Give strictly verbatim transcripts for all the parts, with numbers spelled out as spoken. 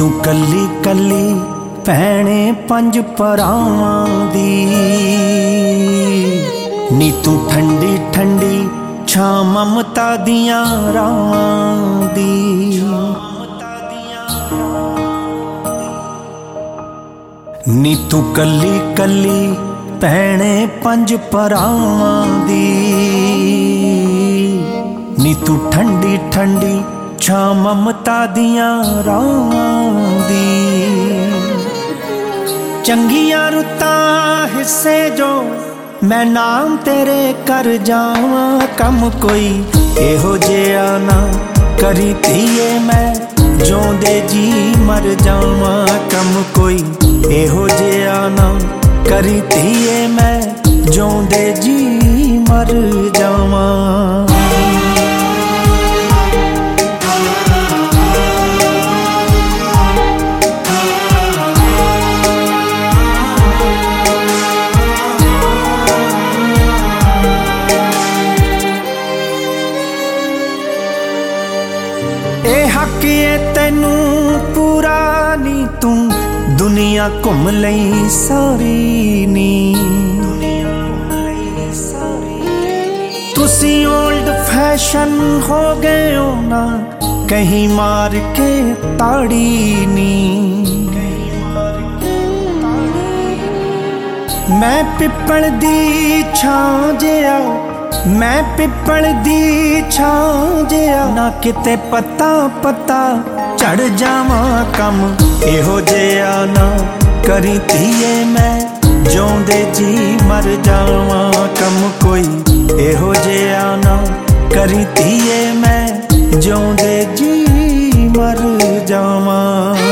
तू कली कली भैणे पंज परावां दी, नी तू ठंडी ठंडी छां ममता दियां रावां दी। नी तू कली कली भैणे पंज परावां दी, नी तू ठंडी ठंडी छां ममता दियां रावां दी। चंगियां रुतां हिस्से जो मैं नाम तेरे कर जावां, कम कोई एहो जिहा ना करी धीए मैं जोंदे जी मर जावां, कम कोई एहो जिहा ना करी धीए मैं जोंदे जी मर जावां। ए हक ए तैनू पूरा नी तू दुनिया घुम लई सारी नी, तुसी ओल्ड फैशन हो गए हो ना कहीं मार के ताड़ी नी। मैं पिपल दी छां जिहा, मैं पिपल दी छां जिहा ना किते पत्ता पत्ता चढ़ जावां, कम एहो जिहा ना करी धीए मैं जोंदे जी मर जावां, कम कोई एहो जिहा ना करी धीए मैं जोंदे जी मर जावां।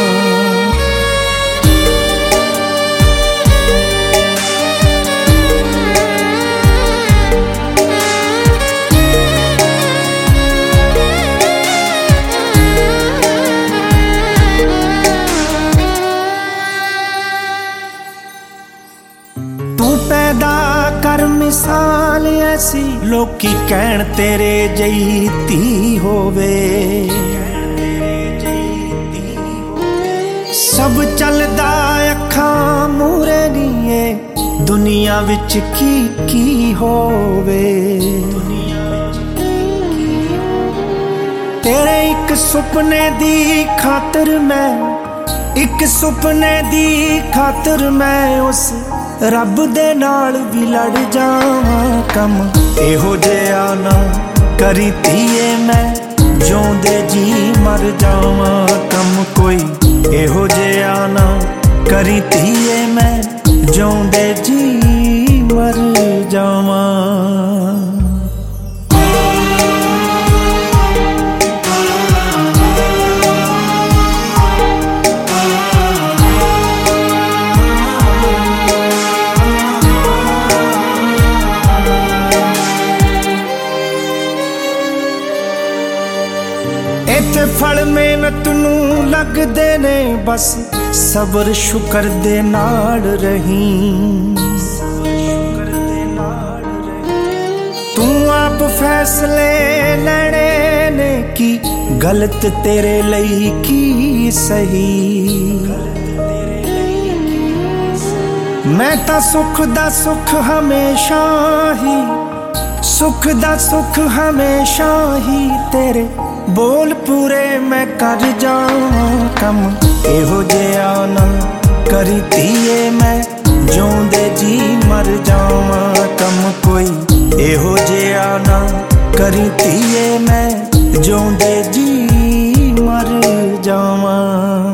पैदा कर मिसाल ऐसी लोकी कहण तेरे जई धी होवे, सब चलदा अखां मूरे नीए दुनिया विच की की होवे। तेरे एक सुपने दी खातर मैं, एक सुपने दी खातर मैं उस रब दे नाल भी लड़ जावां, कम एहो जिहा ना करी धीए मैं जोंदे जी मर जावां, कम कोई एहो जिहा ना करी धीए मैं जोंदे जी मर जावां। इत्थे फल मेहनत नू लगदे ने बस सबर शुकर दे नाल रही, तू आप फैसले लैणे ने की गलत तेरे लई की सही। मैं तां सुख दा सुख हमेशा ही, सुख दा सुख हमेशा ही तेरे बोल पूरे मैं कर जावां, कम एहो जिहा ना करी धीए मैं जोंदे जी मर जावां, कम कोई एहो जिहा ना करी धीए मैं जोंदे जी मर जावां।